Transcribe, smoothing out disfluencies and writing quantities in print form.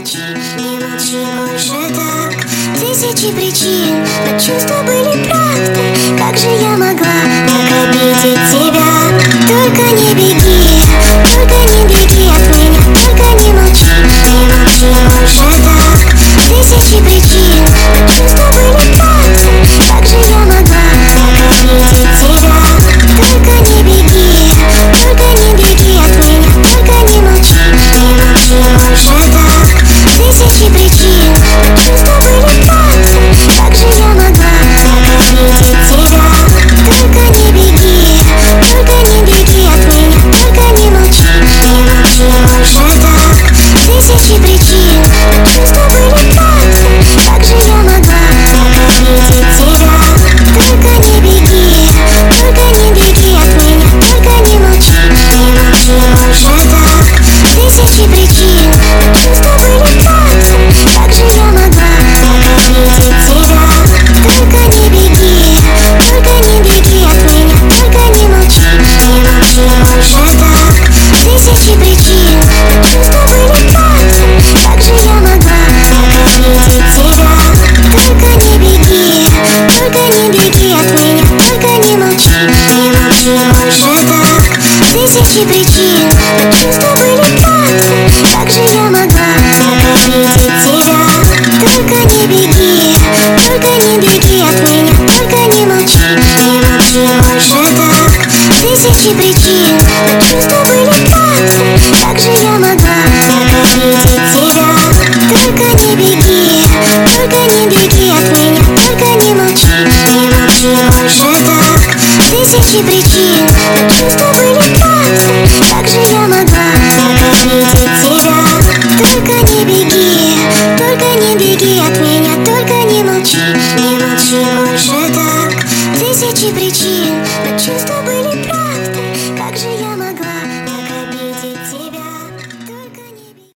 не молчи больше так. Тысячи причин, но чувства были правдой. Как же я могла так обидеть тебя? Только не беги, только не беги от меня. Только не молчи больше так. Тысячи причин, но чувства были правдой. Как же я могла так обидеть тебя? Только не беги, только не беги от меня. Только не молчи больше так. Тысячи причин, но чувства были правдой. Как же я могла так обидеть тебя? Только не беги, только не беги от меня. Только не молчи больше так. Тысячи причин, но чувства были правдой. Как же я могла так обидеть тебя? Только не беги, только не беги от меня. Только не молчи больше так. Тысячи причин, но чувства были правдой. Как же я могла так обидеть тебя? Только не беги, только не беги от меня. Только не молчи больше так. Тысячи причин, но чувства были правдой. Как же я могла так обидеть тебя? Только не беги, только не беги от меня. Только не молчи больше так. Тысячи причин, но чувства были правдой. Как же я могла так обидеть тебя? Только не беги, только не беги от меня. Только не молчи больше так. Тысячи причин, но чувства были правдой. Как же я могла так обидеть тебя? Только не беги, только не беги от меня. Только не молчи больше так. Тысячи причин, но чувства